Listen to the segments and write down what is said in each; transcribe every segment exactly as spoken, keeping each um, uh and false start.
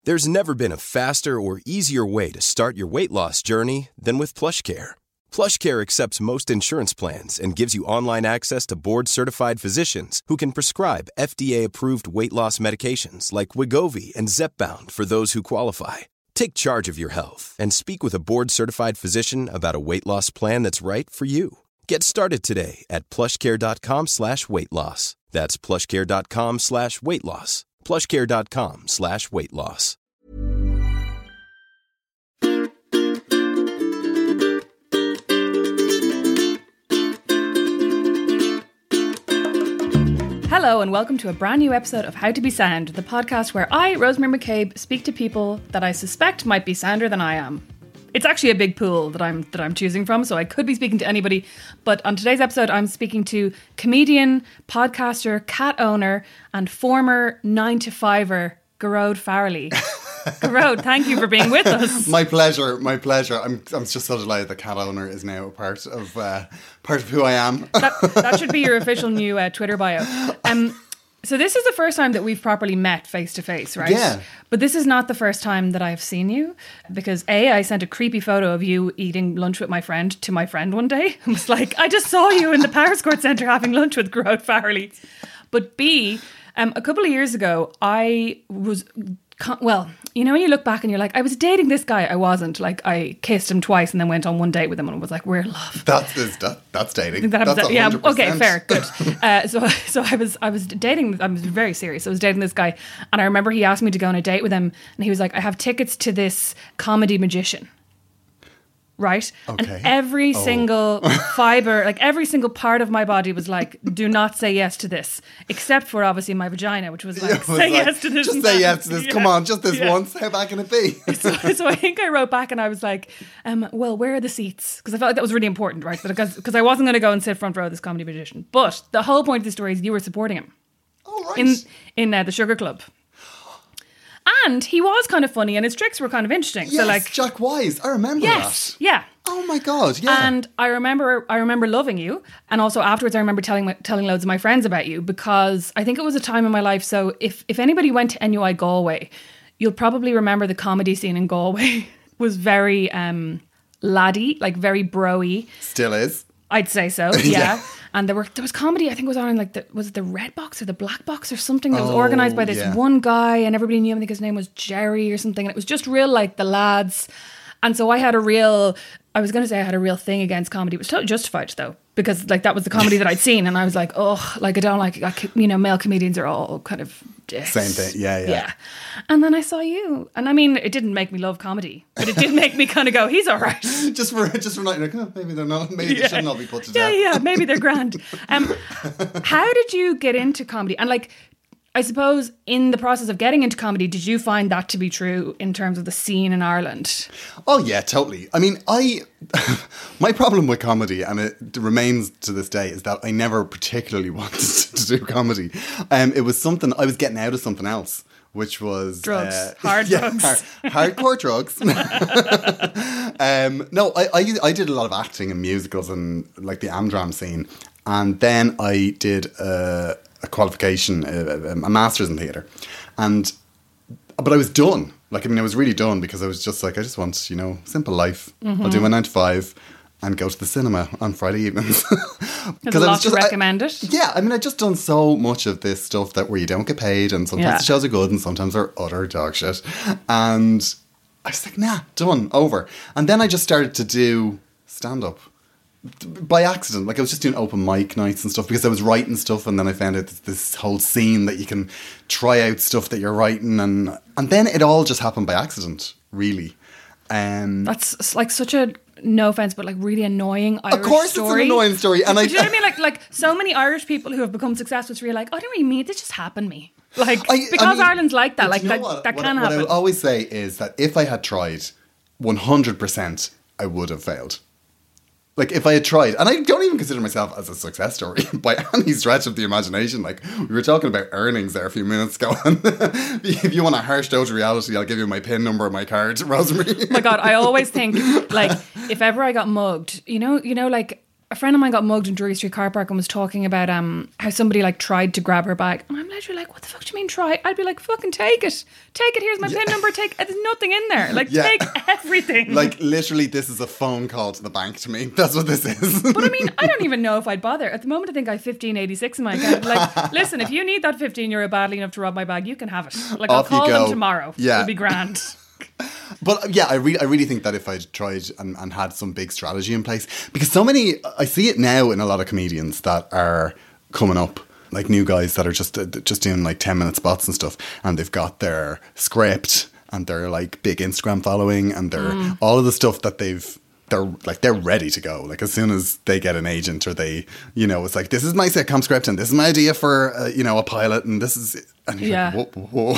There's never been a faster or easier way to start your weight loss journey than with PlushCare. PlushCare accepts most insurance plans and gives you online access to board-certified physicians who can prescribe F D A-approved weight loss medications like Wegovy and Zepbound for those who qualify. Take charge of your health and speak with a board-certified physician about a weight loss plan that's right for you. Get started today at plushcare.com slash weight loss. That's plushcare.com slash weight loss. plushcare.com slash weight loss. Hello and welcome to a brand new episode of How to Be Sound, the podcast where I, Rosemary McCabe, speak to people that I suspect might be sounder than I am. It's actually a big pool that I'm that I'm choosing from, so I could be speaking to anybody. But on today's episode, I'm speaking to comedian, podcaster, cat owner, and former nine to fiver, Gearóid Farrelly. Gearóid, thank you for being with us. My pleasure, my pleasure. I'm I'm just so delighted that cat owner is now a part of uh, part of who I am. that, that should be your official new uh, Twitter bio. Um. So this is the first time that we've properly met face to face, right? Yeah. But this is not the first time that I've seen you because A, I sent a creepy photo of you eating lunch with my friend to my friend one day. I was like, I just saw you in the Powerscourt Centre having lunch with Gearóid Farrelly. But B, um, a couple of years ago, I was... Well, you know, when you look back and you're like, I was dating this guy. I wasn't. Like, I kissed him twice and then went on one date with him and was like, we're in love. That's that, that's dating. That that's yeah. Okay, fair, good. Uh, so, so I was, I was dating. I was very serious. I was dating this guy, and I remember he asked me to go on a date with him, and he was like, I have tickets to this comedy magician. Right? Okay. And every oh. single fibre, like every single part of my body was like, do not say yes to this. Except for obviously my vagina, which was like, yeah, was say like, yes to this. Just say yes to this. Yeah. Come on, just this yeah. once. How bad can it be? so, so I think I wrote back and I was like, um, well, where are the seats? Because I felt like that was really important, right? Because because I wasn't going to go and sit front row of this comedy magician. But the whole point of the story is you were supporting him. Oh, right. In, in uh, the Sugar Club. And he was kind of funny and his tricks were kind of interesting. Yes, so like Jack Wise. I remember yes, that. yeah. Oh my God, yeah. And I remember I remember loving you. And also afterwards I remember telling my, telling loads of my friends about you because I think it was a time in my life. So if, if anybody went to N U I Galway, you'll probably remember the comedy scene in Galway was very um, laddie, like very bro-y. Still is. I'd say so, yeah. yeah. And there were there was comedy, I think it was on in like the, was it the Red Box or the Black Box or something that was oh, organised by this yeah. one guy and everybody knew him. I think his name was Jerry or something. And it was just real like the lads. And so I had a real, I was going to say I had a real thing against comedy. It was totally justified though. Because like that was the comedy that I'd seen. And I was like, oh, like I don't like, like, you know, male comedians are all kind of dicks. Same thing, yeah, yeah. Yeah. And then I saw you. And I mean, it didn't make me love comedy. But it did make me kind of go, he's all right. just for just for not, like, oh, maybe they're not, maybe yeah. they should not be put to yeah, death. Yeah, yeah, maybe they're grand. Um, how did you get into comedy? And like, I suppose in the process of getting into comedy, did you find that to be true in terms of the scene in Ireland? Oh yeah, totally. I mean, I my problem with comedy, and it remains to this day, is that I never particularly wanted to do comedy. Um, it was something I was getting out of something else, which was drugs, uh, hard yeah, drugs, hard, hardcore drugs. um, no, I, I I did a lot of acting and musicals and like the Amdram scene, and then I did. Uh, a qualification, a, a master's in theatre. And, but I was done. Like, I mean, I was really done because I was just like, I just want, you know, simple life. Mm-hmm. I'll do my nine to five and go to the cinema on Friday evenings. There's a lot to recommend it. Yeah, I mean, I'd just done so much of this stuff that where you don't get paid and sometimes yeah. the shows are good and sometimes they're utter dog shit. And I was like, nah, done, over. And then I just started to do stand-up. By accident, like I was just doing open mic nights and stuff because I was writing stuff, and then I found out this, this whole scene that you can try out stuff that you're writing, and and then it all just happened by accident, really. Um, That's like such a, no offense, but like really annoying Irish story. Of course, story. it's an annoying story, and I. Do you know what I mean? Like like so many Irish people who have become successful, it's really like, oh, I don't really mean it. This just happened to me. Like I, because I mean, Ireland's like that, like you know that, what, that what, can what happen. What I always say is that if I had tried, one hundred percent, I would have failed. Like, if I had tried, and I don't even consider myself as a success story by any stretch of the imagination. Like, we were talking about earnings there a few minutes ago. And if you want a harsh dose of reality, I'll give you my PIN number and my card, Rosemary. Oh my God, I always think, like, if ever I got mugged, you know, you know, like, a friend of mine got mugged in Drury Street car park and was talking about um how somebody like tried to grab her bag, and I'm literally like, what the fuck do you mean try? I'd be like, fucking take it, take it. Here's my yeah. pin number. Take. There's nothing in there. Like yeah. take everything. Like literally, this is a phone call to the bank to me. That's what this is. But I mean, I don't even know if I'd bother. At the moment, I think I have fifteen eighty-six in my account. Like, listen, if you need that fifteen euro badly enough to rob my bag, you can have it. Like, Off I'll call you go. them tomorrow. Yeah, it'll be grand. But yeah, I really, I really think that if I'd tried and, and had some big strategy in place, because so many, I see it now in a lot of comedians that are coming up, like new guys that are just just doing like ten minute spots and stuff, and they've got their script and their like big Instagram following and their mm. all of the stuff that they've. They're like they're ready to go. Like as soon as they get an agent or they, you know, it's like this is my sitcom script and this is my idea for uh, you know a pilot and this is and yeah. Like, whoa, whoa.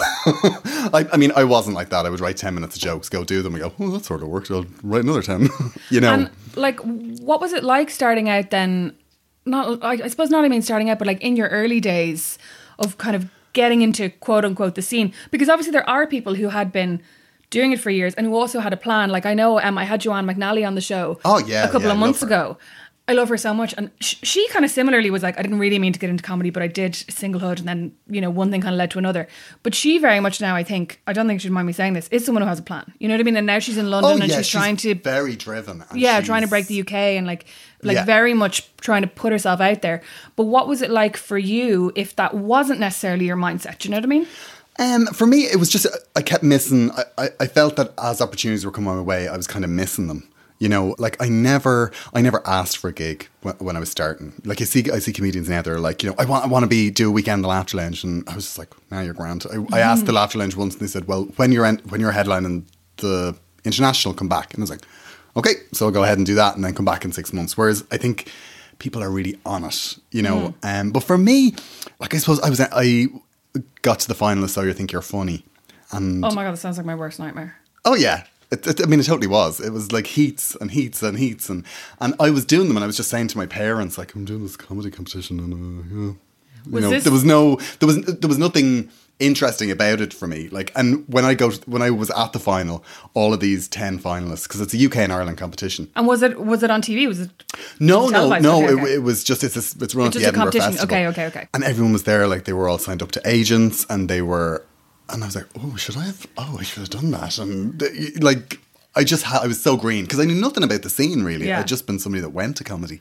I, I mean, I wasn't like that. I would write ten minutes of jokes, go do them, and go, oh, that sort of worked. I'll write another ten. You know, and like, what was it like starting out then? Not, I, I suppose not. I mean, starting out, but like in your early days of kind of getting into quote unquote the scene, because obviously there are people who had been doing it for years and who also had a plan. Like I know um, I had Joanne McNally on the show oh, yeah, a couple yeah, of months ago. I love her so much. And sh- she kind of similarly was like, I didn't really mean to get into comedy, but I did singlehood, and then, you know, one thing kind of led to another. But she very much now, I think, I don't think she'd mind me saying this, is someone who has a plan. You know what I mean? And now she's in London oh, and yeah, she's, she's trying to... very driven. And yeah, trying to break the U K and like, like yeah. very much trying to put herself out there. But what was it like for you if that wasn't necessarily your mindset? Do you know what I mean? Um, for me, it was just, I kept missing, I, I, I felt that as opportunities were coming my way, I was kind of missing them. You know, like I never, I never asked for a gig when, when I was starting. Like I see, I see comedians now. They're like, you know, I want, I want to be do a weekend in the Laughter Lounge, and I was just like, now nah, you're grand. I, I asked the Laughter Lounge once, and they said, well, when you're en- when you're headlining the International, come back. And I was like, okay, so I'll go ahead and do that, and then come back in six months. Whereas I think people are really on it, you know. Mm. Um, but for me, like I suppose I was, I got to the finalists. So you think you're funny, and oh my god, that sounds like my worst nightmare. Oh yeah. It, it, I mean, it totally was. It was like heats and heats and heats. And, and I was doing them and I was just saying to my parents, like, I'm doing this comedy competition. And, uh, yeah. You know, there was no, there was, there was nothing interesting about it for me. Like, and when I go, to, when I was at the final, all of these ten finalists, because it's a U K and Ireland competition. And was it, was it on T V? Was it? No, no, no. Okay, okay. It, it was just, it's, a, it's run it's at just the a Edinburgh competition. Festival. Okay, okay, okay. And everyone was there, like, they were all signed up to agents and they were, and I was like, oh, should I have, oh, I should have done that. And like, I just ha- I was so green because I knew nothing about the scene really. Yeah. I'd just been somebody that went to comedy.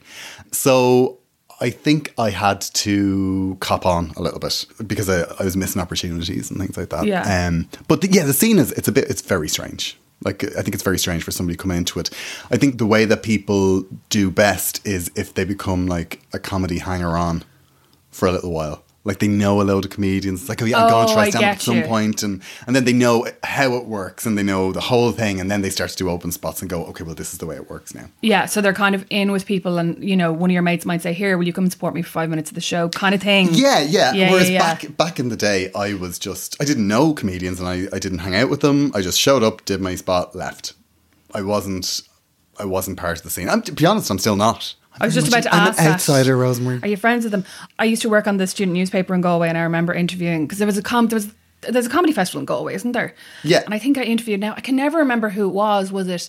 So I think I had to cop on a little bit because I, I was missing opportunities and things like that. Yeah. Um, but the, yeah, the scene is, it's a bit, it's very strange. Like, I think it's very strange for somebody to come into it. I think the way that people do best is if they become like a comedy hanger-on for a little while. Like they know a load of comedians. It's like, oh yeah, I'm oh, going to try I stand up at some you. point, and and then they know how it works and they know the whole thing, and then they start to do open spots and go, okay, well, this is the way it works now. Yeah, so they're kind of in with people, and you know, one of your mates might say, "Here, will you come and support me for five minutes of the show?" Kind of thing. Yeah, yeah. yeah Whereas yeah, yeah. back back in the day, I was just I didn't know comedians, and I, I didn't hang out with them. I just showed up, did my spot, left. I wasn't I wasn't part of the scene. I'm, to be honest, I'm still not. I was just about to I'm ask an outsider, that. Rosemary. Are you friends with them? I used to work on the student newspaper in Galway, and I remember interviewing because there was a com- there was there's a comedy festival in Galway, isn't there? Yeah. And I think I interviewed now. I can never remember who it was. Was it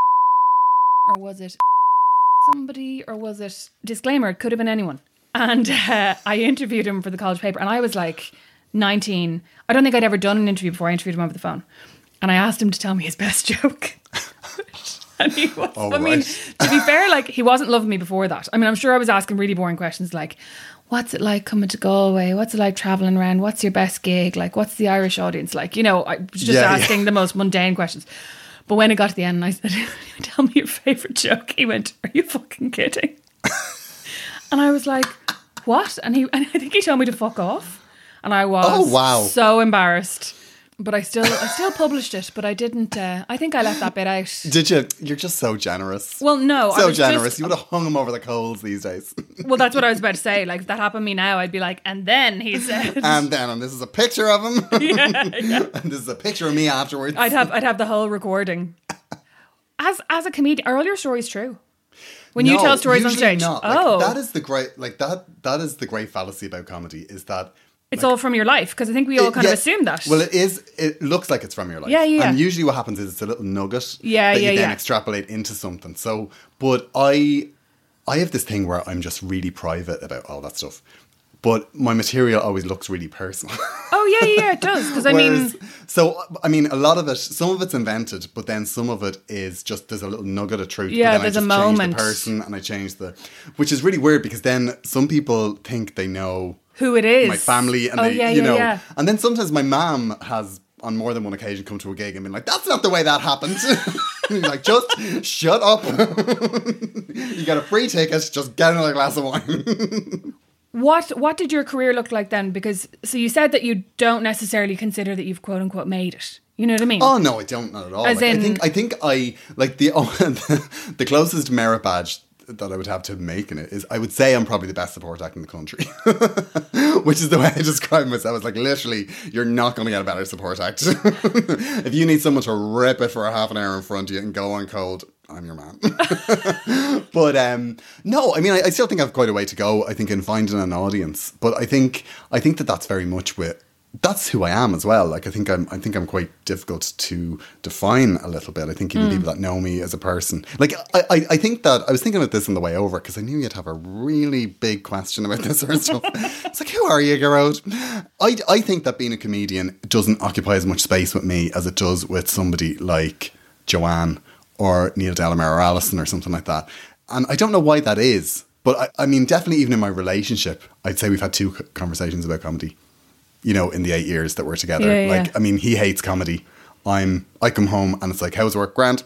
or was it somebody or was it disclaimer? It could have been anyone. And uh, I interviewed him for the college paper, and I was like nineteen. I don't think I'd ever done an interview before. I interviewed him over the phone, and I asked him to tell me his best joke. And he was, oh, I mean, right. to be fair, like he wasn't loving me before that. I mean, I'm sure I was asking really boring questions like, what's it like coming to Galway? What's it like travelling around? What's your best gig? Like, what's the Irish audience like? You know, I was just yeah, asking yeah. the most mundane questions. But when it got to the end and I said, tell me your favourite joke, he went, are you fucking kidding? And I was like, what? And he, and I think he told me to fuck off. And I was oh, wow. so embarrassed. But I still I still published it, but I didn't, uh, I think I left that bit out. Did you? You're just so generous. Well, no. So I was generous. Just, you would have hung him over the coals these days. Well, that's what I was about to say. Like, if that happened to me now, I'd be like, and then he said. And then, and this is a picture of him. Yeah, yeah. And this is a picture of me afterwards. I'd have I'd have the whole recording. As as a comedian, are all your stories true? When no, you tell stories on usually stage? Not. Like, oh. that is the great, like that, that is the great fallacy about comedy is that it's like, all from your life, because I think we all it, kind yeah, of assume that. Well, it is. It looks like it's from your life. Yeah, yeah. And usually, what happens is it's a little nugget yeah, that yeah, you then yeah. extrapolate into something. So, but I, I have this thing where I'm just really private about all that stuff. But my material always looks really personal. Oh, yeah, yeah, it does. Because I Whereas, mean... So, I mean, a lot of it, some of it's invented, but then some of it is just, there's a little nugget of truth. Yeah, but then there's I just a moment. change the person and I change the... Which is really weird because then some people think they know... Who it is. My family. And oh, they, yeah, you yeah, know. yeah. And then sometimes my mom has, on more than one occasion, come to a gig and been like, that's not the way that happened. You're like, just shut up. You got a free ticket, just get another glass of wine. What what did your career look like then? Because, so you said that you don't necessarily consider that you've quote unquote made it. You know what I mean? Oh, no, I don't, not at all. As Like, in- I think I think I, like, the, oh, the closest merit badge that I would have to making it is, I would say I'm probably the best support act in the country. Which is the way I describe myself. It's like, literally, you're not going to get a better support act. If you need someone to rip it for a half an hour in front of you and go on cold, I'm your man. But um, no, I mean, I, I still think I have quite a way to go, I think, in finding an audience. But I think I think that that's very much with... That's who I am as well. Like, I think I'm, I think I'm quite difficult to define a little bit. I think even mm. people that know me as a person, like, I, I, I think that I was thinking about this on the way over because I knew you'd have a really big question about this sort of stuff. It's like, who are you, Gerard? I, I think that being a comedian doesn't occupy as much space with me as it does with somebody like Joanne or Neil Delamere or Alison or something like that. And I don't know why that is, but I, I mean, definitely even in my relationship, I'd say we've had two conversations about comedy. You know, in the eight years that we're together. Yeah, yeah. Like, I mean, he hates comedy. I'm, I come home and it's like, how's work? Grand.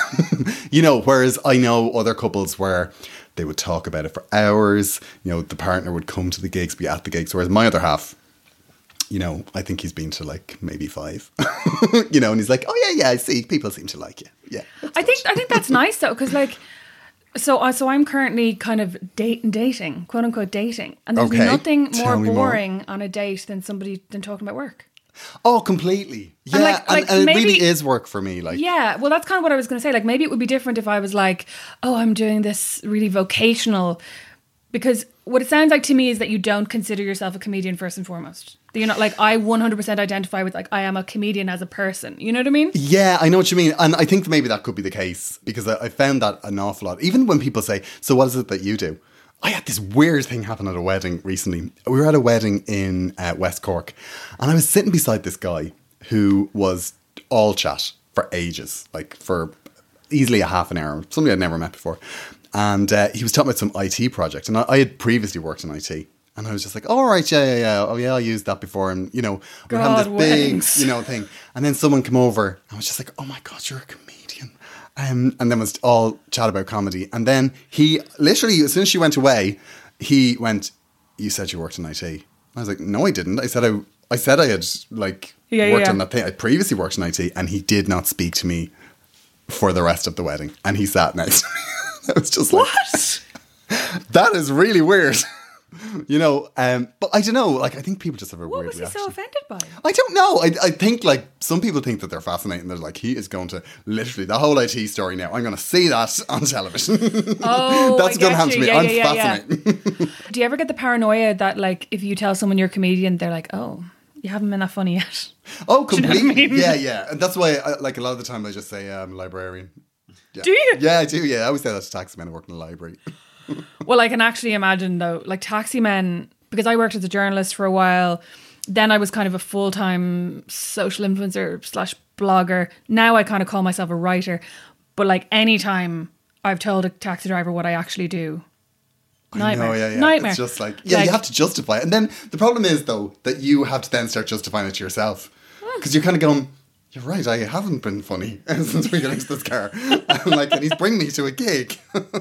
You know, whereas I know other couples where they would talk about it for hours. You know, the partner would come to the gigs, be at the gigs. Whereas my other half, you know, I think he's been to like maybe five. You know, and he's like, oh yeah, yeah, I see. People seem to like you. Yeah. I think, I think that's nice though, because like, So, uh, so I'm currently kind of date, dating, quote unquote dating, and there's Okay. nothing more Tell me boring more. on a date than somebody than talking about work. Oh, completely. Yeah, And and, like- like and it maybe- really is work for me. Like, Yeah, well, that's kind of what I was going to say. Like, maybe it would be different if I was like, oh, I'm doing this really vocational, because what it sounds like to me is that you don't consider yourself a comedian first and foremost. That you're not like, I one hundred percent identify with like, I am a comedian as a person. You know what I mean? Yeah, I know what you mean. And I think maybe that could be the case because I, I found that an awful lot. Even when people say, so what is it that you do? I had this weird thing happen at a wedding recently. We were at a wedding in uh, West Cork and I was sitting beside this guy who was all chat for ages, like for easily a half an hour, somebody I'd never met before. And uh, he was talking about some I T project. And I, I had previously worked in I T. And I was just like, oh, all right, yeah, yeah, yeah. Oh, yeah, I used that before. And, you know, we're God, having this big, weddings. you know, thing. And then someone came over and I was just like, oh my God, you're a comedian. Um, and then was all chat about comedy. And then he literally, as soon as she went away, he went, you said you worked in I T. I was like, no, I didn't. I said I, I said I had like Yeah, worked yeah. on that thing. I previously worked in I T and he did not speak to me for the rest of the wedding. And he sat next to me. I was just like, What? that is really weird. You know, um, but I don't know, like, I think people just have a What weird was he reaction. so offended by? I don't know. I, I think, like, some people think that they're fascinating. They're like, he is going to, literally, the whole I T story now, I'm going to see that on television. Oh, That's I going to get happen to you. me. Yeah, I'm yeah, yeah, yeah. fascinating. Do you ever get the paranoia that, like, if you tell someone you're a comedian, they're like, oh, you haven't been that funny yet? Oh, you know what I completely. mean? Yeah, yeah. And that's why, I, like, a lot of the time I just say uh, I'm a librarian. Yeah. Do you? Yeah, I do. Yeah, I always say that to taxi men who work in a library. Well, I can actually imagine, though, like, taxi men, because I worked as a journalist for a while, then I was kind of a full-time social influencer slash blogger. Now I kind of call myself a writer. But, like, anytime I've told a taxi driver what I actually do, nightmare. No, yeah, yeah. Nightmare. It's just like, yeah, Like- you have to justify it. And then the problem is, though, that you have to then start justifying it to yourself. Because you're kind of going, you're right, I haven't been funny since we got into this car. And like, and he's bringing me to a gig.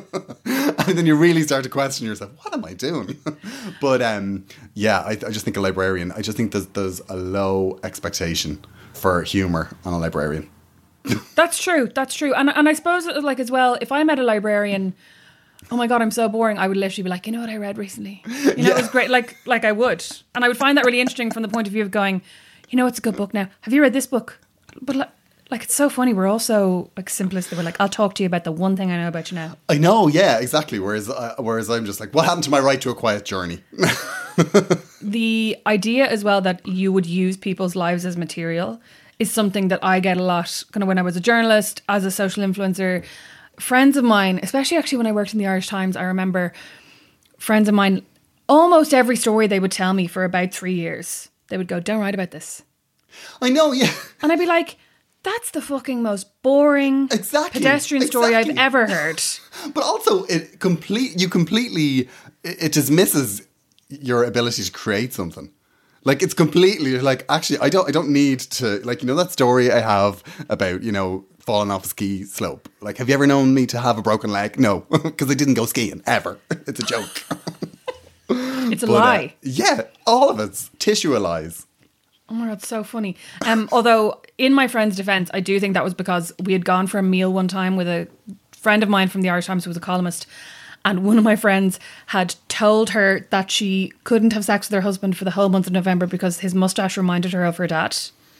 And then you really start to question yourself, what am I doing? But um, yeah, I, I just think a librarian, I just think there's, there's a low expectation for humour on a librarian. That's true. That's true. And and I suppose, like, as well, if I met a librarian, oh my God, I'm so boring, I would literally be like, you know what I read recently? You know, Yeah. it was great. Like, like I would. And I would find that really interesting from the point of view of going, you know, it's a good book now. Have you read this book? But like, like it's so funny. We're all so like simplistic. We're like, I'll talk to you about the one thing I know about you now. I know, yeah, exactly. Whereas, uh, whereas I'm just like, what happened to my right to a quiet journey? The idea as well that you would use people's lives as material is something that I get a lot kind of when I was a journalist, as a social influencer. friends of mine, especially actually when I worked in the Irish Times, I remember friends of mine, almost every story they would tell me for about three years, they would go, don't write about this. I know, yeah. And I'd be like, that's the fucking most boring exactly, pedestrian story exactly. I've ever heard. But also, it complete you completely, it, it dismisses your ability to create something. Like, it's completely, like, actually, I don't I don't need to, like, you know that story I have about, you know, falling off a ski slope? Like, have you ever known me to have a broken leg? No, because I didn't go skiing, ever. It's a joke. It's a but, lie. Uh, yeah, all of it's tissue lies. Oh my God, it's so funny. Um, although, in my friend's defence, I do think that was because we had gone for a meal one time with a friend of mine from the Irish Times who was a columnist, and one of my friends had told her that she couldn't have sex with her husband for the whole month of November because his moustache reminded her of her dad.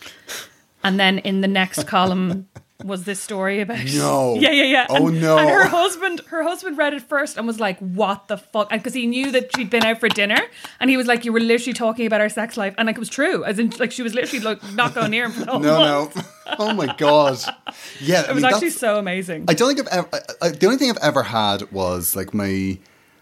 And then in the next column was this story about... No. Yeah, yeah, yeah. Oh, and, no. And her husband, her husband read it first and was like, what the fuck? And because he knew that she'd been out for dinner. And he was like, you were literally talking about our sex life. And like, it was true. As in, like, she was literally like, not going near him for the whole No, month. no. Oh, my God. Yeah, It I was mean, actually that's- so amazing. I don't think I've ever... I, I, the only thing I've ever had was, like, my...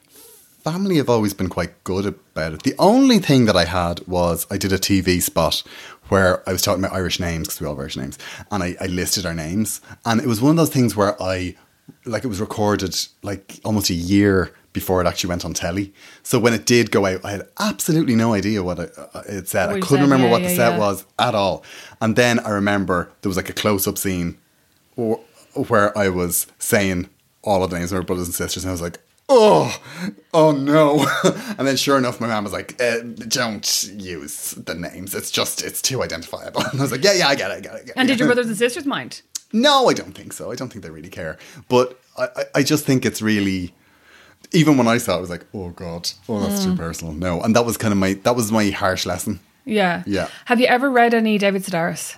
family have always been quite good about it. The only thing that I had was I did a T V spot where I was talking about Irish names, because we all have Irish names, and I, I listed our names. And it was one of those things where I, like, it was recorded like almost a year before it actually went on telly. So when it did go out, I had absolutely no idea what it, uh, it said. What I you couldn't said, remember yeah, what yeah, the set yeah. was at all. And then I remember there was like a close-up scene or, where I was saying all of the names of my brothers and sisters, and I was like, oh, oh no. And then sure enough, my mum was like, uh, don't use the names. It's just, it's too identifiable. And I was like, yeah, yeah, I get it, I get it. I get it. And did your brothers and sisters mind? No, I don't think so. I don't think they really care. But I, I, I just think it's really, even when I saw it, I was like, oh God, oh, that's Mm. too personal. No. And that was kind of my, that was my harsh lesson. Yeah. Yeah. Have you ever read any David Sedaris?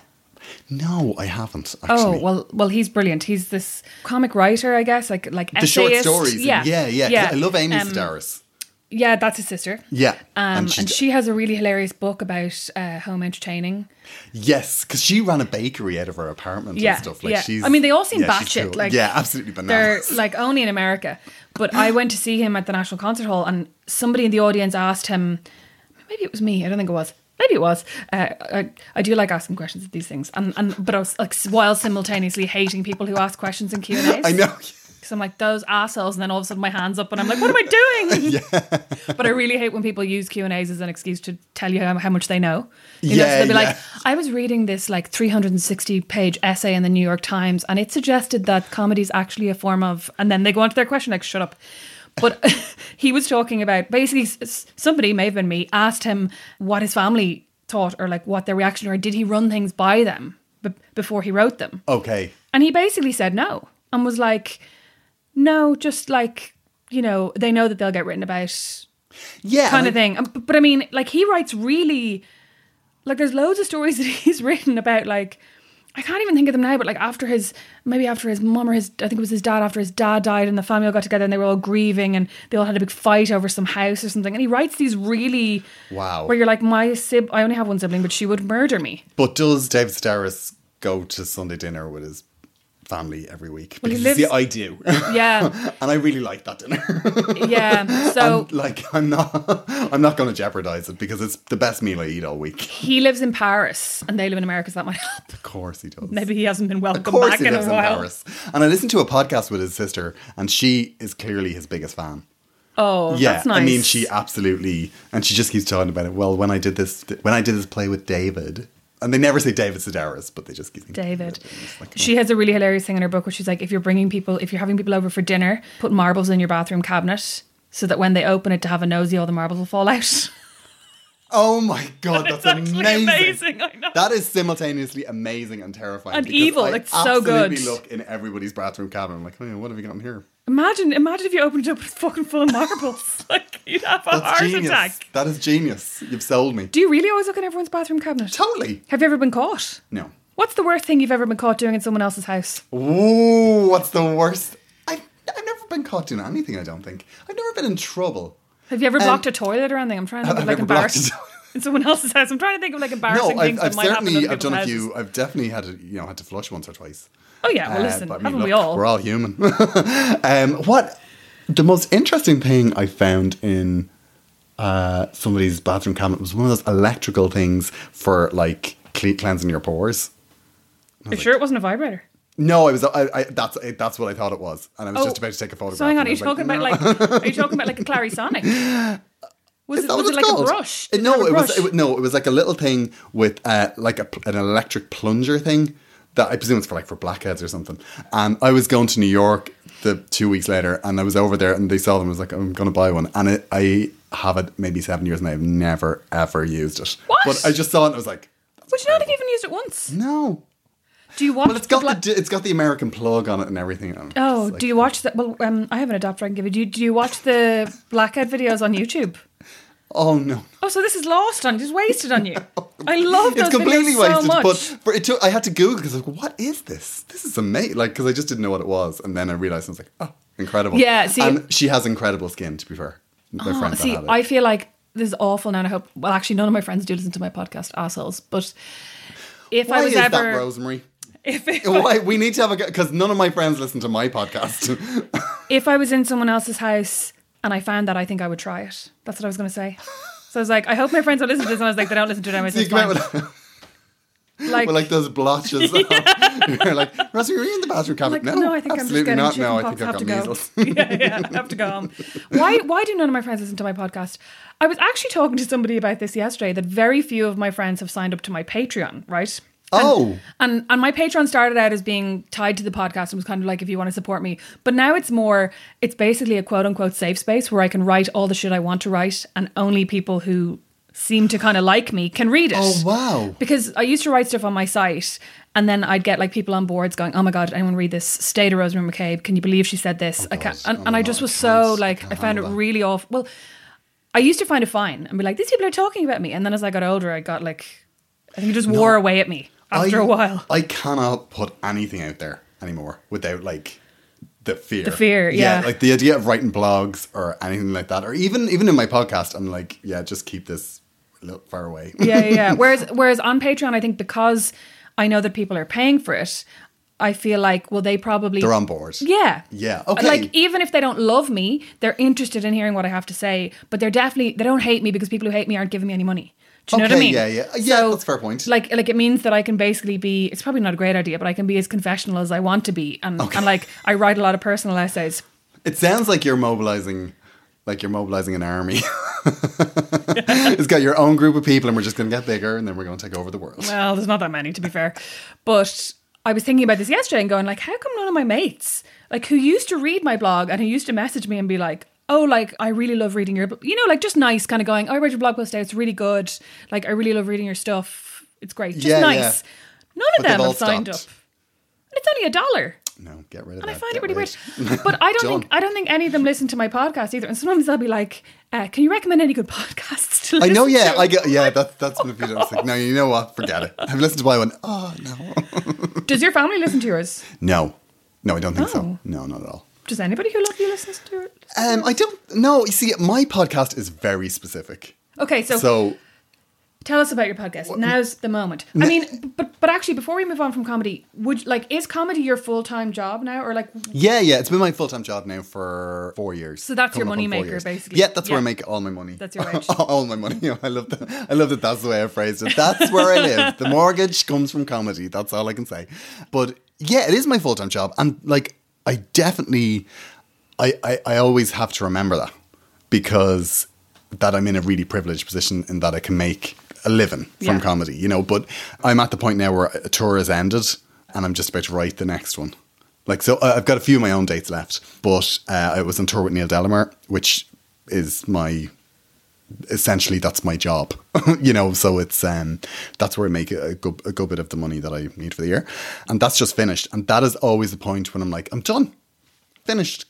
No, I haven't, actually. Oh, well, well, he's brilliant. He's this comic writer, I guess, like like The short essayist. stories. Yeah, Yeah, yeah. 'cause yeah. I love Amy Um, Sedaris. Yeah, that's his sister. Yeah. Um, and, she, she, has a really hilarious book about uh, home entertaining. yes, because she ran a bakery out of her apartment Yeah, and stuff. Like, yeah. she's, I mean, they all seem yeah, she's batshit. cool. Like, yeah, absolutely They're bananas. like only in America. But I went to see him at the National Concert Hall, and somebody in the audience asked him, maybe it was me, I don't think it was. Maybe it was. Uh, I, I do like asking questions at these things, and, and but I was like while simultaneously hating people who ask questions in Q and A's. I know. Because I'm like, those assholes, and then all of a sudden my hand's up and I'm like, what am I doing? Yeah. But I really hate when people use Q and A's as an excuse to tell you how, how much they know. You know, Yeah, so they'll be yeah. like, I was reading this like three hundred sixty page essay in the New York Times and it suggested that comedy is actually a form of, and then they go on to their question like, shut up. But he was talking about, basically s- somebody, may have been me, asked him what his family thought or like what their reaction, or did he run things by them b- before he wrote them? Okay. And he basically said no and was like, no, just like, you know, they know that they'll get written about Yeah. kind and of I- thing. Um, But, but I mean, like he writes really, like there's loads of stories that he's written about, like, I can't even think of them now, but like after his, maybe after his mum or his, I think it was his dad, after his dad died and the family all got together and they were all grieving and they all had a big fight over some house or something. And he writes these really, Wow. where you're like, my sib, I only have one sibling, but she would murder me. But does David Sedaris go to Sunday dinner with his family every week? Well, he Because lives- see, I do. Yeah. And I really like that dinner. Yeah. So And, like, I'm not I'm not going to jeopardize it because it's the best meal I eat all week. he lives in Paris and they live in America, so that might help. Of course he does. Maybe he hasn't been Of welcome course back he in a lives in while. Paris. And I listened to a podcast with his sister and she is clearly his biggest fan. Oh, Yeah, that's nice. I mean, she absolutely, and she just keeps talking about it. Well, when I did this, when I did this play with David, and they never say David Sedaris, but they just keep thinking David. It's like, She has a really hilarious thing in her book where she's like, if you're bringing people, if you're having people over for dinner, put marbles in your bathroom cabinet so that when they open it to have a nosy, all the marbles will fall out. oh my god, that's It's actually amazing! amazing, I know. That is simultaneously amazing and terrifying. And because evil, I it's so good. absolutely look in everybody's bathroom cabinet. I'm like, oh, what have we got in here? Imagine, imagine if you opened it up, it's fucking full of marbles. Like, you'd have a That's heart genius. attack. That is genius. You've sold me. Do you really always look in everyone's bathroom cabinet? Totally. Have you ever been caught? No. What's the worst thing you've ever been caught doing in someone else's house? Ooh, what's the worst? I've, I've never been caught doing anything, I don't think. I've never been in trouble. Have you ever Um, blocked a toilet or anything? I'm trying to think I've of like never blocked embarrassing. a in someone else's house? I'm trying to think of like embarrassing no, things I've, that I've might happen in certainly, other I've done people's a few. houses. I've definitely had to, you know, had to flush once or twice. Oh yeah, well Uh, listen, but I mean, haven't look, we all? We're all human. um, what the most interesting thing I found in uh, somebody's bathroom cabinet was one of those electrical things for like cle- cleansing your pores. Are you sure it wasn't a vibrator? No, I was. I, I, that's that's what I thought it was, and I was Oh, just about to take a photograph. So hang on, and are I you was talking like, about no. like? Are you talking about like a Clarisonic? Was Is it that was what it it's like called? a brush? Uh, Did no, have a it was, brush? it was. No, it was like a little thing with uh, like a, an electric plunger thing that I presume it's for like for blackheads or something. And I was going to New York the two weeks later, and I was over there, and they saw them. I was like, I'm going to buy one, and it, I have it maybe seven years, and I've never ever used it. What? But I just saw it, and I was like, Would you not have even used it once? no. Do you watch? Well, it's got the, bla- the it's got the American plug on it and everything. And Oh, it's like- do you watch that? Well, um, I have an adapter I can give you. Do you, do you watch the blackhead videos on YouTube? Oh no. Oh, so this is lost on, just wasted on you. I love those It's completely videos so wasted, much. but, but it took, I had to Google because like, what is this? This is amazing. Like, because I just didn't know what it was, and then I realized I was like, oh, incredible. Yeah, see- and she has incredible skin. To be fair, my Oh, friends that see, had it. I feel like this is awful now. And I hope. Well, actually, none of my friends do listen to my podcast, assholes. But if Why I was is ever, that, Rosemary? if it, Why we need to have a because none of my friends listen to my podcast. if I was in someone else's house and I found that, I think I would try it. That's what I was going to say. So I was like, I hope my friends don't listen to this. And I was like, they don't listen to it anyway. So So you it's come out fine. with, Like, with like those blotches. You're like, Rosemary, are you in the bathroom cabinet? like, no, no, I think I'm just absolutely getting not. chicken No, I pox. think I've have got to go. measles. yeah, yeah, I have to go home. Why? Why do none of my friends listen to my podcast? I was actually talking to somebody about this yesterday. That very few of my friends have signed up to my Patreon. Right. Oh, And and my Patreon started out as being tied to the podcast and was kind of like, if you want to support me. But now it's more, it's basically a quote unquote safe space where I can write all the shit I want to write, and only people who seem to kind of like me can read it. oh wow. Because I used to write stuff on my site, and then I'd get like people on boards going, oh my God, anyone read this? Stay to Rosemary McCabe. Can you believe she said this? I can't. And, Oh and I my just God, was I so can't- like, I I, can't found it handle that. really awful. Well, I used to find it fine and be like, these people are talking about me. And then as I got older, I got like, I think it just wore away at me after I, a while. I cannot put anything out there anymore without like the fear. The fear, yeah. Like the idea of writing blogs or anything like that, or even even in my podcast, I'm like, yeah, just keep this a little far away. yeah, yeah, yeah. Whereas, whereas on Patreon, I think because I know that people are paying for it, I feel like, well, they probably They're on board. Yeah. Yeah. Okay. Like, even if they don't love me, they're interested in hearing what I have to say, but they're definitely, they don't hate me because people who hate me aren't giving me any money. Do you know Okay, what I mean? yeah, yeah. Yeah, that's a fair point. Like, like it means that I can basically be, it's probably not a great idea, but I can be as confessional as I want to be. And, Okay. and like, I write a lot of personal essays. It sounds like you're mobilizing, like you're mobilizing an army. It's got your own group of people, and we're just going to get bigger, and then we're going to take over the world. Well, there's not that many, to be fair. But I was thinking about this yesterday and going, like, how come none of my mates, like, who used to read my blog and who used to message me and be like, oh, like, I really love reading your, you know, like, just nice, kind of going, oh, I read your blog post today, it's really good. Like, I really love reading your stuff. It's great. Just Yeah, nice. yeah. None of But they've them all have signed stopped. up. And it's only a dollar. No, get rid of And that. I find Get it really rid. weird. But I don't Done. think I don't think any of them listen to my podcast either. And sometimes they'll be like, uh, can you recommend any good podcasts to I listen know, yeah, to? I get, yeah. That, that's been a few times. Like, no, you know what? Forget it. I've listened to my one. Oh no, Does your family listen to yours? no, no, I don't think Oh. so. No, not at all. Does anybody who loves you listen to it? Um, I don't. No, you see, my podcast is very specific. Okay, so, So tell us about your podcast. Now's the moment. I mean, but but actually, before we move on from comedy, would like is comedy your full time job now, or like? yeah, yeah, it's been my full time job now for four years. So that's your Coming up on money four maker, years. basically. Yeah, that's where I Yeah. make all my money. That's your wage. all my money. I love that. I love that. That's the way I phrased it. That's where I live. The mortgage comes from comedy. That's all I can say. But yeah, it is my full time job, and like I definitely, I, I I always have to remember that because that I'm in a really privileged position in that I can make a living from Yeah. comedy, you know. But I'm at the point now where a tour has ended, and I'm just about to write the next one. Like, so uh, I've got a few of my own dates left, but uh, I was on tour with Neil Delamere, which is my, essentially that's my job, you know, so it's, um, that's where I make a good, a good bit of the money that I need for the year. And that's just finished. And that is always the point when I'm like, I'm done, finished.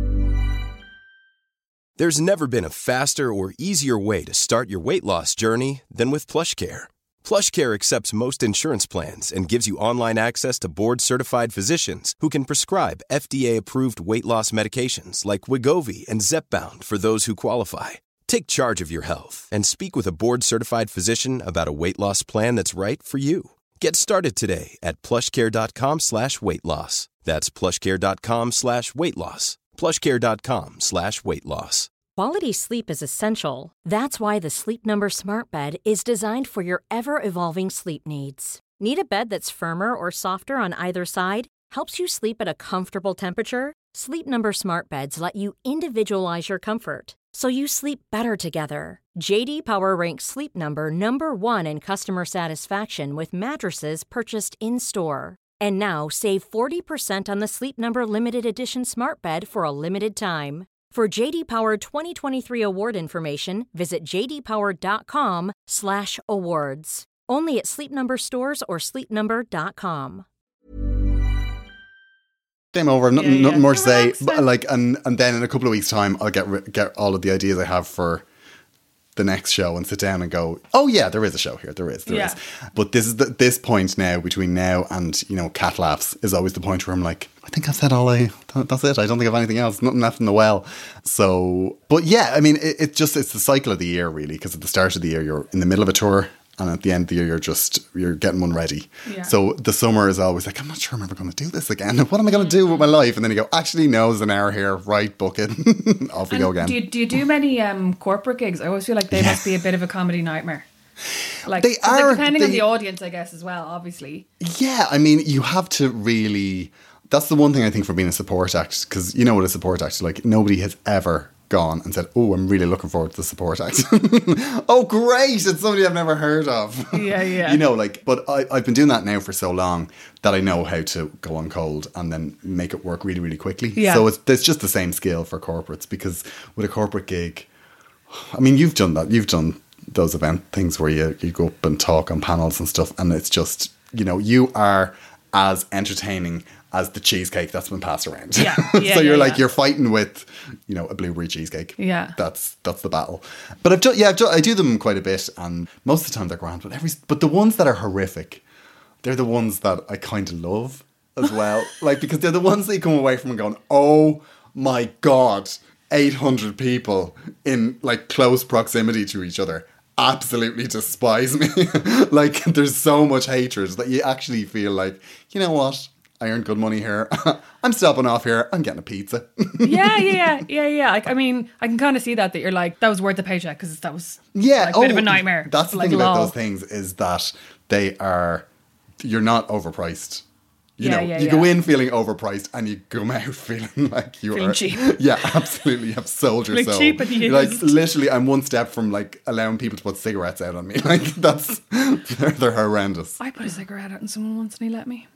There's never been a faster or easier way to start your weight loss journey than with PlushCare. PlushCare accepts most insurance plans and gives you online access to board-certified physicians who can prescribe F D A-approved weight loss medications like Wegovy and Zepbound for those who qualify. Take charge of your health and speak with a board-certified physician about a weight loss plan that's right for you. Get started today at plushcare.com slash weight loss. That's plushcare.com slash weight loss. plushcare.com slash weight loss. Quality sleep is essential. That's why the Sleep Number Smart Bed is designed for your ever-evolving sleep needs. Need a bed that's firmer or softer on either side? Helps you sleep at a comfortable temperature? Sleep Number Smart Beds let you individualize your comfort, so you sleep better together. J D Power ranks Sleep Number number one in customer satisfaction with mattresses purchased in-store. And now, save forty percent on the Sleep Number Limited Edition Smart Bed for a limited time. For J D Power twenty twenty-three award information, visit jdpower.com slash awards. Only at Sleep Number stores or sleep number dot com. Game over. N- Yeah, yeah. Nothing more to say. Relax, But then. like, and and then in a couple of weeks' time, I'll get ri- get all of the ideas I have for the next show and sit down and go, oh yeah, there is a show here. There is. There Yeah. is. But this is the, this point now between now and, you know, cat laughs is always the point where I'm like, I think I've said all I. That's it. I don't think of anything else. Nothing left in the well. So, but yeah, I mean, it, it just it's the cycle of the year really, because at the start of the year you're in the middle of a tour. And at the end of the year, you're just, you're getting one ready. Yeah. So the summer is always like, I'm not sure I'm ever going to do this again. What am I going to do with my life? And then you go, actually, no, there's an hour here. Right, book it. Off we And go again. Do you, do you do many um, corporate gigs? I always feel like they Yeah. must be a bit of a comedy nightmare. Like, They 'cause, like, are, depending on they- the audience, I guess, as well, obviously. Yeah, I mean, you have to really, that's the one thing I think for being a support act, because you know what a support act is like. Nobody has ever gone and said, oh, I'm really looking forward to the support act. Oh, great. It's somebody I've never heard of. Yeah, yeah. You know, like, but I, I've been doing that now for so long that I know how to go on cold and then make it work really, really quickly. Yeah. So it's, it's just the same skill for corporates, because with a corporate gig, I mean, you've done that. You've done those event things where you, you go up and talk on panels and stuff. And it's just, you know, you are as entertaining as the cheesecake that's been passed around. Yeah, yeah, so you're yeah, like, yeah. you're fighting with, you know, a blueberry cheesecake. Yeah. That's that's the battle. But I've done, yeah, I've done, I do them quite a bit, and most of the time they're grand. But every, but the ones that are horrific, they're the ones that I kind of love as well. Like, because they're the ones that you come away from and going, oh my God, eight hundred people in like close proximity to each other absolutely despise me. Like, there's so much hatred that you actually feel like, you know what? I earned good money here. I'm stopping off here. I'm getting a pizza. Yeah, yeah, yeah, yeah. Like, I mean, I can kind of see that, that you're like, that was worth the paycheck, because that was Yeah, like, a bit of oh, a nightmare. That's the like, thing about lol. those things, is that they are, you're not overpriced. You Yeah, know, yeah, you yeah. go in feeling overpriced and you come out feeling like you Feeling are cheap. Yeah, absolutely. You have sold your Like soul. cheap and You're like, used. literally, I'm one step from like allowing people to put cigarettes out on me. Like, that's they're, they're horrendous. I put a cigarette out on someone once and he let me.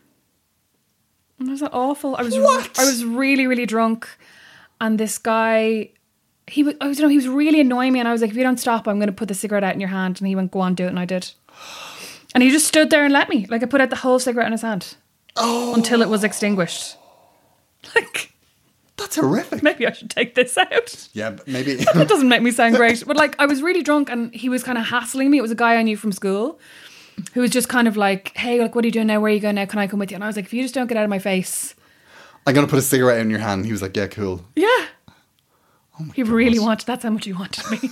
And was that awful? I was What? I was really, really drunk, and this guy, he was, I was, you know, he was really annoying me, and I was like, if you don't stop, I'm going to put the cigarette out in your hand. And he went, go on, do it, and I did. And he just stood there and let me. Like, I put out the whole cigarette in his hand. Oh, Until it was extinguished. Like, that's horrific. maybe I should take this out. Yeah, but maybe. That doesn't make me sound great. But like, I was really drunk and he was kind of hassling me. It was a guy I knew from school who was just kind of like, hey, like, what are you doing now? Where are you going now? Can I come with you? And I was like, if you just don't get out of my face. I'm going to put a cigarette in your hand. He was like, yeah, cool. Yeah. Oh he really wanted, that's how much he wanted me.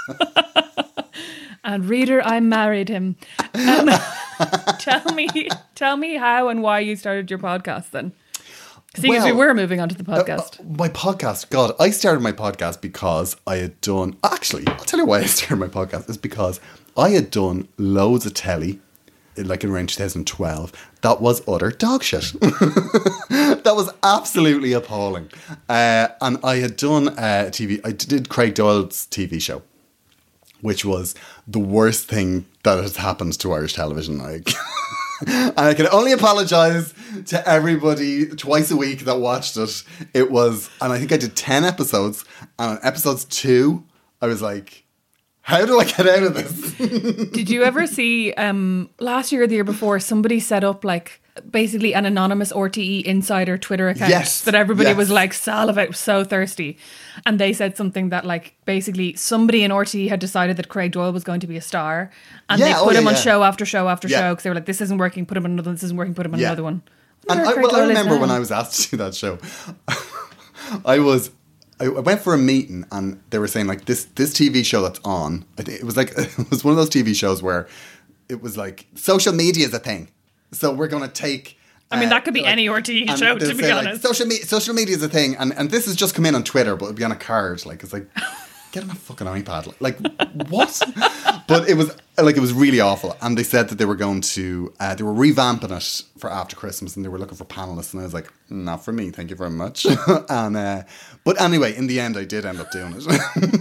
And reader, I married him. Um, tell me, tell me how and why you started your podcast then. Seeing as we Well, were moving on to the podcast. Uh, my podcast, God, I started my podcast because I had done, actually, I'll tell you why I started my podcast, is because I had done loads of telly, in- like in around two thousand twelve, that was utter dog shit. That was absolutely appalling. Uh, and I had done uh, T V, I did Craig Doyle's T V show, which was the worst thing that has happened to Irish television. Like, and I can only apologise to everybody twice a week that watched it. It was, and I think I did ten episodes, and on episodes two, I was like, how do I get out of this? Did you ever see um, last year or the year before, somebody set up like basically an anonymous R T E insider Twitter account Yes, that everybody yes. was like salivate, was so thirsty. And they said something that like basically somebody in R T E had decided that Craig Doyle was going to be a star. And Yeah, they oh, put yeah, him on yeah. show after show after Yeah. show because they were like, this isn't working, put him on another one, this isn't working, put him on Yeah. another one. And wonder I, where Craig well, I Doyle is remember now. when I was asked to do that show, I was I went for a meeting and they were saying like this this T V show that's on. I think it was like it was one of those T V shows where it was like social media is a thing, so we're going to take. I mean, that could be like, any R T E show, to be say, honest. Like, social, me- social media is a thing, and, and this has just come in on Twitter, but it'll be on a card. Like, it's like, get on a fucking iPad. Like, what? But it was, like, it was really awful. And they said that they were going to, uh, they were revamping it for after Christmas, and they were looking for panellists, and I was like, not for me, thank you very much. and uh, But anyway, in the end, I did end up doing it.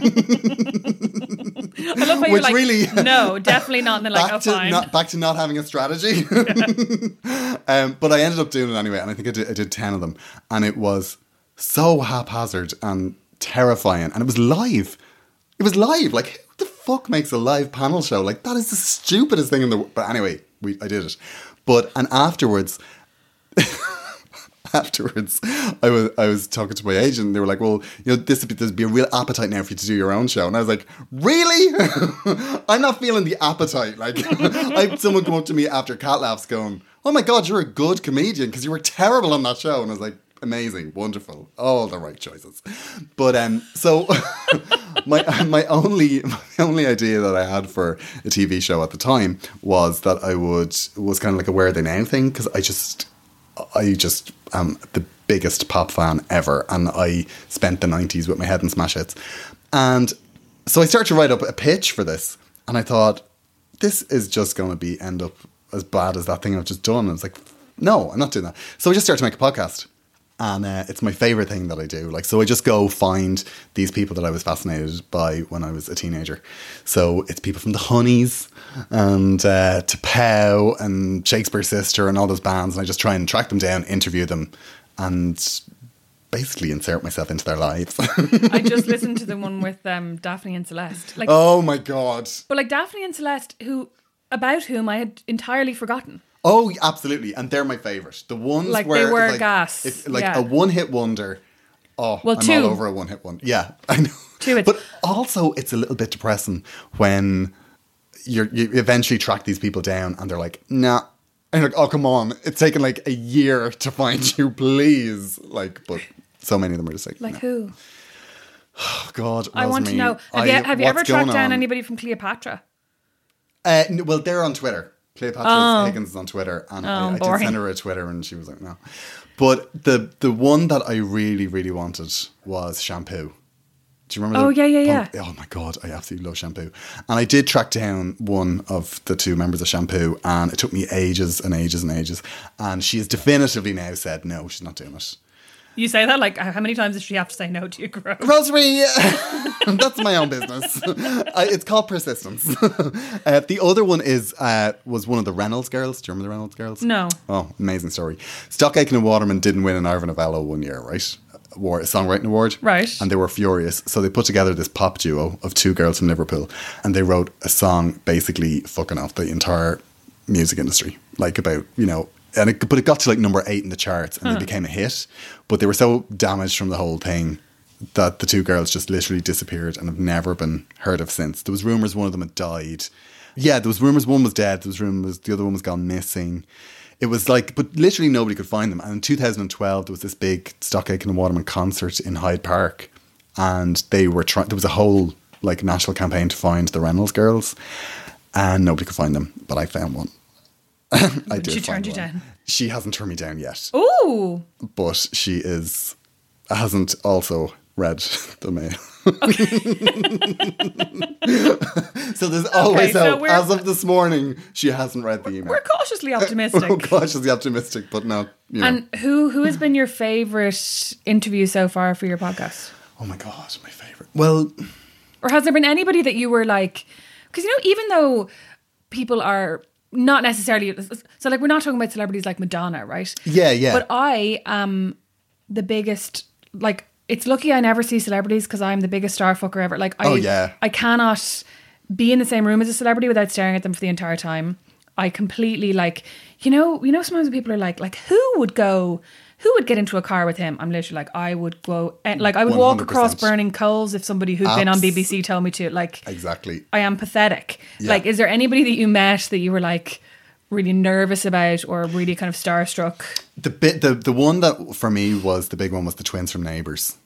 I love how you're Which like, really, no, definitely not. And they're like, back oh, to fine. not back to not having a strategy. um, but I ended up doing it anyway, and I think I did, I did ten of them, and it was so haphazard and terrifying, and it was live. It was live. Like, who the fuck makes a live panel show? Like, that is the stupidest thing in the world. But anyway, we I did it. But and afterwards. Afterwards, I was I was talking to my agent, and they were like, "Well, you know, this would be, there'd be a real appetite now for you to do your own show." And I was like, "Really? I'm not feeling the appetite." Like, I had someone come up to me after Cat Laughs, going, "Oh my god, you're a good comedian because you were terrible on that show." And I was like, "Amazing, wonderful, all the right choices." But um, so my my only my only idea that I had for a T V show at the time was that I would was kind of like a Where Are They Now thing, because I just. I just am the biggest pop fan ever, and I spent the nineties with my head in smash hits. And so I started to write up a pitch for this, and I thought, this is just going to be end up as bad as that thing I've just done. And I was like, no, I'm not doing that. So I just started to make a podcast. And uh, it's my favourite thing that I do. Like, so I just go find these people that I was fascinated by when I was a teenager. So it's people from the Honeys and uh, T'Pau and Shakespeare Sister and all those bands. And I just try and track them down, interview them, and basically insert myself into their lives. I just listened to the one with um, Daphne and Celeste. Like, oh my God. But like Daphne and Celeste, who about whom I had entirely forgotten. Oh, absolutely. And they're my favourite. The ones like where they were it's like, gas. It's like yeah. a one-hit wonder. Oh, well, I'm two. all over a one-hit wonder. Yeah, I know. Two. It's- but also, it's a little bit depressing when you're, you eventually track these people down and they're like, nah. And you're like, oh, come on. It's taken like a year to find you, please. Like, but so many of them are just like, like no. who? Oh, God. I want to know. Have I, you, have you ever what's tracked going down on? anybody from Cleopatra? Uh, n- well, they're on Twitter. Cleopatra Oh. Higgins is on Twitter, and Oh, I, I did boring. send her a Twitter, and she was like, "No." But the the one that I really, really wanted was Shampoo. Do you remember? Oh, the yeah, yeah, punk- Oh my God, I absolutely love Shampoo. And I did track down one of the two members of Shampoo, and it took me ages and ages and ages. And she has definitively now said no, she's not doing it. You say that like how many times does she have to say no to you, Grow? Rosary, that's my own business. I, it's called persistence. uh, the other one is uh, was one of the Reynolds girls. Do you remember the Reynolds girls? No. Oh, amazing story. Stock Aitken and Waterman didn't win an Ivor Novello one year, right? War, a songwriting award. Right. And they were furious. So they put together this pop duo of two girls from Liverpool, and they wrote a song basically fucking off the entire music industry. Like about, you know, and it, but it got to like number eight in the charts, and huh. they became a hit. But they were so damaged from the whole thing that the two girls just literally disappeared and have never been heard of since. There was rumours one of them had died. Yeah, there was rumours one was dead. There was rumours the other one was gone missing. It was like, but literally nobody could find them. And in two thousand twelve, there was this big Stock Aitken and Waterman concert in Hyde Park, and they were trying. There was a whole like national campaign to find the Reynolds girls, and nobody could find them. But I found one. I did. She turned you one. down. She hasn't turned me down yet. Ooh. But she is hasn't also read the mail. So there's always okay, so hope. As of this morning, she hasn't read the email. We're cautiously optimistic. We're cautiously optimistic, but not. You know. And who who has been your favourite interview so far for your podcast? Oh my God, my favourite. Well, or has there been anybody that you were like, because you know, even though people are not necessarily, so like we're not talking about celebrities like Madonna, right? Yeah, yeah. But I am the biggest, like, it's lucky I never see celebrities because I'm the biggest star fucker ever. Like, I, oh, yeah. I cannot be in the same room as a celebrity without staring at them for the entire time. I completely like, you know, you know, sometimes when people are like, like, who would go, who would get into a car with him? I'm literally like, I would go, and like, I would one hundred walk across percent. burning coals if somebody who'd Abs- been on B B C told me to. Like, exactly. I am pathetic. Yeah. Like, is there anybody that you met that you were like really nervous about or really kind of starstruck? The bit, the the one that for me was the big one was the twins from Neighbours.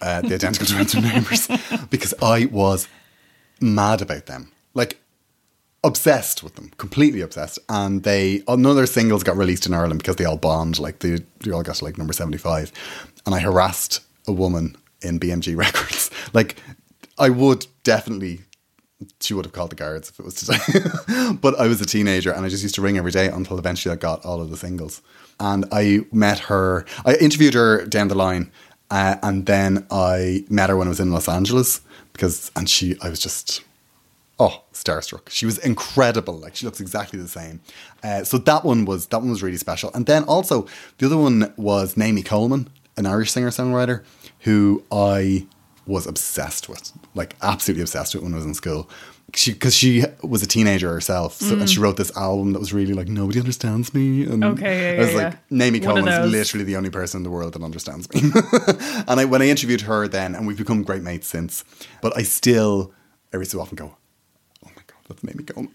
uh, the Identical Twins were neighbours, because I was mad about them. Like, obsessed with them, completely obsessed. And they, none of their singles got released in Ireland because they all bombed. Like, they, they all got to like number seventy-five. And I harassed a woman in B M G Records. Like, I would definitely, she would have called the guards if it was today. But I was a teenager and I just used to ring every day until eventually I got all of the singles. And I met her, I interviewed her down the line. Uh, and then I met her when I was in Los Angeles because, and she, I was just... Oh, starstruck. She was incredible. Like, she looks exactly the same. Uh, so that one was that one was really special. And then also, the other one was Naomi Coleman, an Irish singer-songwriter, who I was obsessed with. Like, absolutely obsessed with when I was in school. She Because she was a teenager herself. So, mm. And she wrote this album that was really like, nobody understands me. And okay, yeah, I was yeah, like, yeah. Naomi Coleman is literally the only person in the world that understands me. And I, when I interviewed her then, and we've become great mates since, but I still, every so often go, that's Naomi Coleman.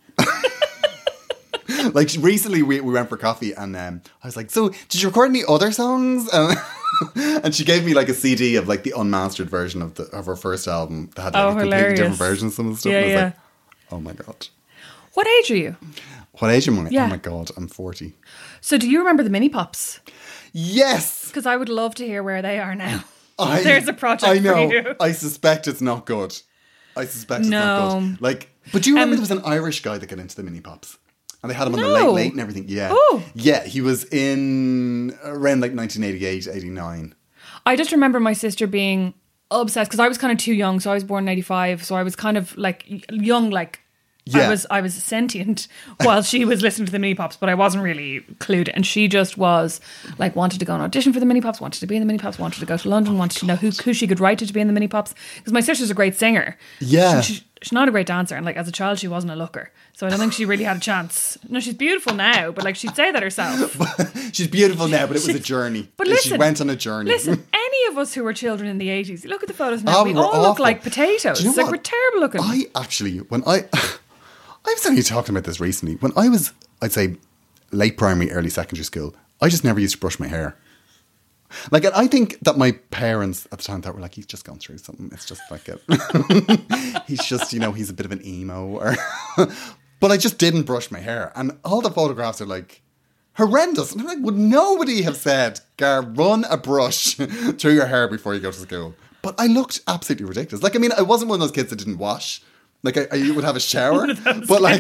Like, recently we, we went for coffee and um, I was like, so did you record any other songs? Um, and she gave me like a C D of like the unmastered version of the of her first album that had like oh, a completely hilarious. different version of some of the stuff. Yeah, and I was yeah. like, oh my God. What age are you? What age am I? Yeah. Oh my God, I'm forty. So do you remember the Mini Pops? Yes. Because I would love to hear where they are now. I, There's a project I know. for you. I suspect it's not good. I suspect it's No. not good. Like, but do you remember Um, there was an Irish guy that got into the Mini Pops? And they had him on No. the Late Late and everything. Yeah. Oh. Yeah, he was in around like nineteen eighty-eight, eighty-nine. I just remember my sister being obsessed because I was kind of too young. So I was born in eighty-five. So I was kind of like young, like Yeah. I was I was sentient while she was listening to the Mini Pops, but I wasn't really clued. And she just was like, wanted to go and audition for the Mini Pops, wanted to be in the Mini Pops, wanted to go to London, wanted to know who, who she could write to to be in the Mini Pops. Because my sister's a great singer. Yeah. She, she, she's not a great dancer. And like as a child, she wasn't a looker. So I don't think she really had a chance. No, she's beautiful now, but like she'd say that herself. She's beautiful now, but it was a journey. But listen, she went on a journey. Listen, any of us who were children in the eighties, look at the photos now. Oh, we we're all look awful. like potatoes. Do you know Like what? we're terrible looking. I actually, when I, I was only talking about this recently. When I was, I'd say, late primary, early secondary school, I just never used to brush my hair. Like, and I think that my parents at the time thought were like, he's just gone through something. It's just like a, he's just, you know, he's a bit of an emo. Or but I just didn't brush my hair. And all the photographs are like horrendous. And I'm like, would nobody have said, Gar, run a brush through your hair before you go to school? But I looked absolutely ridiculous. Like, I mean, I wasn't one of those kids that didn't wash. Like, I, I would have a shower, but like,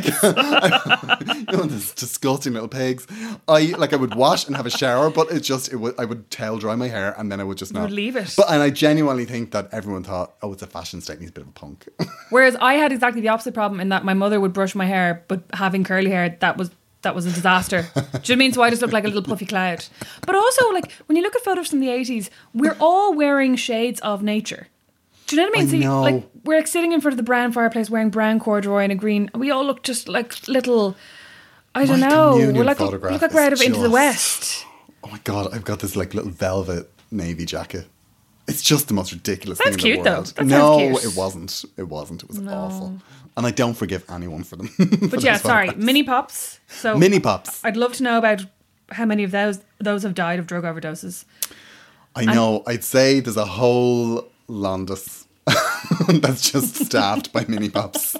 I, you know, those disgusting little pigs. I, like, I would wash and have a shower, but it just, it would, I would towel dry my hair and then I would just not. You would leave it. But, and I genuinely think that everyone thought, oh, it's a fashion statement, he's a bit of a punk. Whereas I had exactly the opposite problem in that my mother would brush my hair, but having curly hair, that was that was a disaster. Do you know what I mean? So I just looked like a little puffy cloud. But also, like, when you look at photos from the eighties, we're all wearing shades of nature. Do you know what I mean? I so you, know. like we're like sitting in front of the brown fireplace wearing brown corduroy and a green. We all look just like little. I don't My know. communion We're like photograph look like we're out of is Into the just- West. Oh my God, I've got this like little velvet navy jacket. It's just the most ridiculous That's thing cute, in the though. world. That sounds no, cute. it wasn't. It wasn't. It was No. awful. And I don't forgive anyone for them. But yeah, sorry, Mini Pops. So Mini Pops. I'd love to know about how many of those those have died of drug overdoses. I know. I'd say there's a whole Londis that's just staffed by Mini Pops.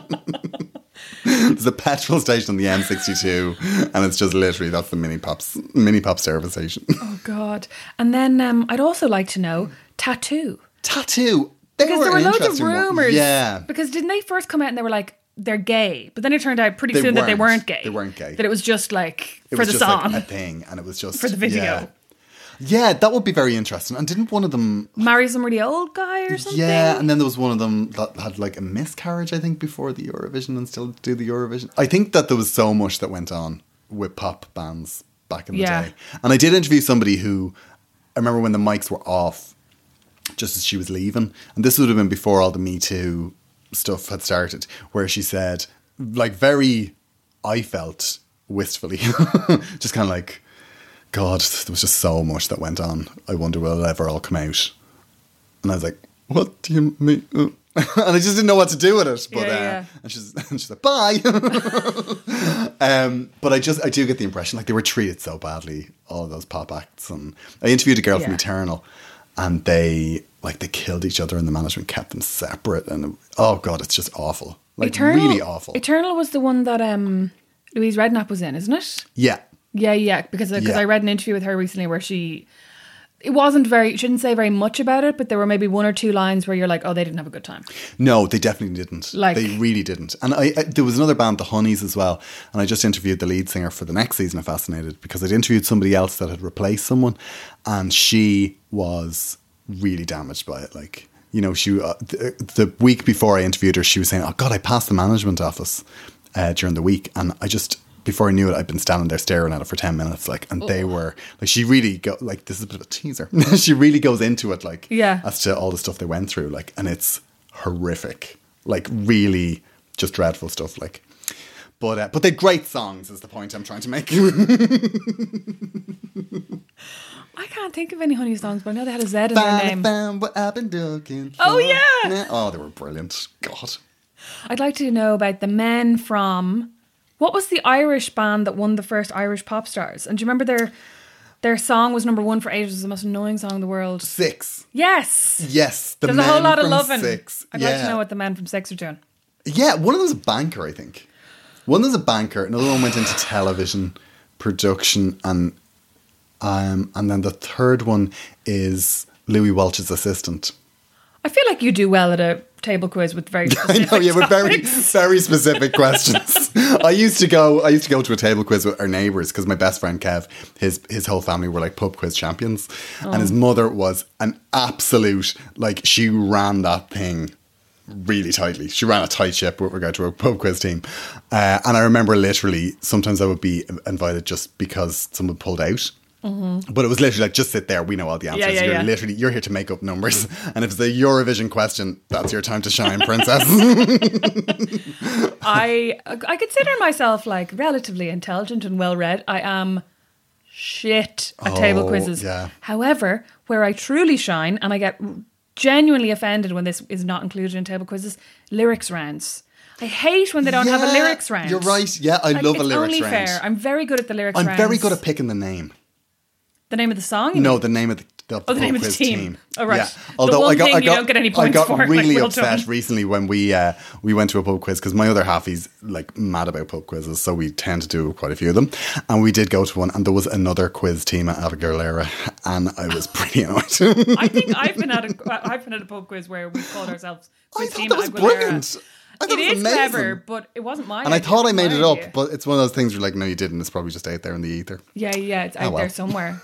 There's a petrol station on the M sixty-two, and it's just literally that's the Mini Pops Mini Pop service station. Oh God! And then um, I'd also like to know tattoo. Tattoo. They Because were there were an loads of interesting one. rumours. Yeah. Because didn't they first come out and they were like, they're gay. But then it turned out pretty They soon that they weren't. weren't gay. They weren't gay. That it was just like It for was the just song. like a thing, and it was just For the video. Yeah. Yeah, that would be very interesting. And didn't one of them Marry some really old guy or something? Yeah, and then there was one of them that had like a miscarriage, I think, before the Eurovision and still do the Eurovision. I think that there was so much that went on with pop bands back in the Yeah. day. And I did interview somebody who, I remember when the mics were off, just as she was leaving. And this would have been before all the Me Too stuff had started, where she said, like very, I felt wistfully, just kind of like, God, there was just so much that went on. I wonder will it ever all come out. And I was like, what do you mean? And I just didn't know what to do with it. But Yeah, uh, yeah. and she's and she's like, bye. um, but I just I do get the impression like they were treated so badly, all of those pop acts. And I interviewed a girl from Yeah. Eternal, and they like they killed each other, and the management kept them separate. And oh god, it's just awful. Like Eternal, really awful. Eternal was the one that um, Louise Redknapp was in, isn't it? Yeah. Yeah, yeah. Because because Yeah. I read an interview with her recently where she, it wasn't very, she didn't say very much about it, but there were maybe one or two lines where you're like, oh, they didn't have a good time. No, they definitely didn't. Like- they really didn't. And I, I there was another band, the Honeys, as well. And I just interviewed the lead singer for the next season of Fascinated because I'd interviewed somebody else that had replaced someone, and she was really damaged by it. Like, you know, she uh, the, the week before I interviewed her, she was saying, "Oh God, I passed the management office uh, during the week, and I just." Before I knew it, I'd been standing there staring at it for ten minutes, like, and they were like, she really go like, this is a bit of a teaser. She really goes into it, like, Yeah. as to all the stuff they went through, like, and it's horrific, like, really just dreadful stuff, like. But uh, but they're great songs, is the point I'm trying to make. I can't think of any Honey songs, but I know they had a Z in their name. Found what I've been looking for. Oh, yeah. Oh, they were brilliant. God. I'd like to know about the men from, what was the Irish band that won the first Irish pop stars? And do you remember their their song was number one for ages? It was the most annoying song in the world. Six. Yes. Yes. The There's a men whole lot of from loving. Six. I'd yeah. like to know what the men from Six are doing. Yeah, one of them was a banker, I think. One was a banker. Another one went into television production, and um, and then the third one is Louis Welch's assistant. I feel like you do well at a table quiz with very I specific know, yeah, with very topics. very specific questions. I used to go. I used to go to a table quiz with our neighbours because my best friend Kev, his his whole family were like pub quiz champions, Oh. and his mother was an absolute like she ran that thing really tightly. She ran a tight ship with regard to a pub quiz team, uh, and I remember literally sometimes I would be invited just because someone pulled out. Mm-hmm. But it was literally like, just sit there. We know all the answers. Yeah, yeah, you're yeah. literally you're here to make up numbers, and if it's a Eurovision question, that's your time to shine, princess. I I consider myself like relatively intelligent and well read. I am shit at Oh, table quizzes. yeah. However, where I truly shine, and I get genuinely offended when this is not included in table quizzes, lyrics rounds. I hate when they don't have a Yeah, lyrics round. You're right. Yeah, I Like, love a it's lyrics only round. fair. I'm very good at the lyrics I'm rounds. very good at picking the name. The name of the song? you No, mean? the name of the, the, Oh, the name of the quiz team. Oh, right. Yeah. The Although one I got, thing I you got, don't get any I points got for, like, really well upset done. recently when we uh, we went to a pub quiz because my other half he's like mad about pub quizzes, so we tend to do quite a few of them. And we did go to one, and there was another quiz team at Abigail, and I was pretty annoyed. I think I've been at a I've been at a pub quiz where we called ourselves I Quiz thought Team that was Aguilera. brilliant. I thought It it was is amazing. clever, but it wasn't my And I idea. thought I It was made my it up, idea. but it's one of those things where like, no, you didn't. It's probably just out there in the ether. Yeah, yeah, it's out Oh, well. there somewhere.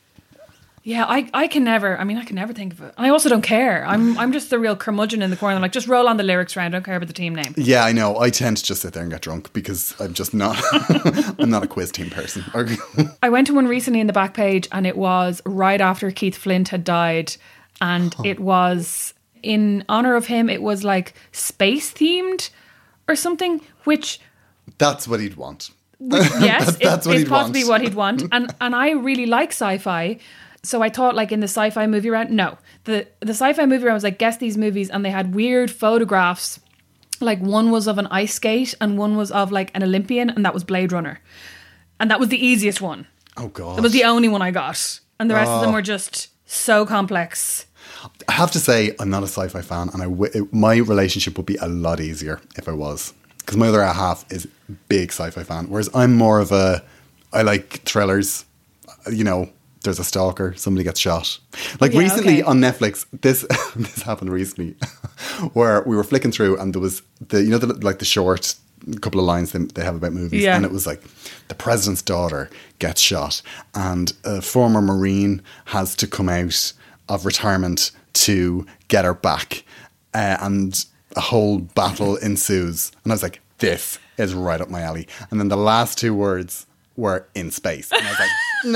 Yeah, I, I can never, I mean, I can never think of it. And I also don't care. I'm I'm just the real curmudgeon in the corner. I'm like, just roll on the lyrics round. I don't care about the team name. Yeah, I know. I tend to just sit there and get drunk because I'm just not. I'm not a quiz team person. I went to one recently in the back page, and it was right after Keith Flint had died. And it was in honor of him. It was like space themed or something, which... That's what he'd want. Yes, That's- that's it, what it's he'd possibly want. what he'd want. And and I really like sci-fi. So I thought like in the sci-fi movie round, no. The the sci-fi movie round was like, guess these movies, and they had weird photographs. Like one was of an ice skate and one was of like an Olympian, and that was Blade Runner. And that was the easiest one. Oh, God. That was the only one I got. And the rest of them were just so complex. I have to say, I'm not a sci-fi fan, and I w- it, my relationship would be a lot easier if I was. Because my other half is a big sci-fi fan, whereas I'm more of a, I like thrillers, you know, there's a stalker, somebody gets shot. Like Yeah, recently okay. on Netflix, this this happened recently, where we were flicking through and there was the, you know, the, like the short couple of lines they, they have about movies, Yeah. and it was like, the president's daughter gets shot, and a former Marine has to come out of retirement to get her back, uh, and a whole battle ensues. And I was like, this is right up my alley. And then the last two words were in space. And I was like,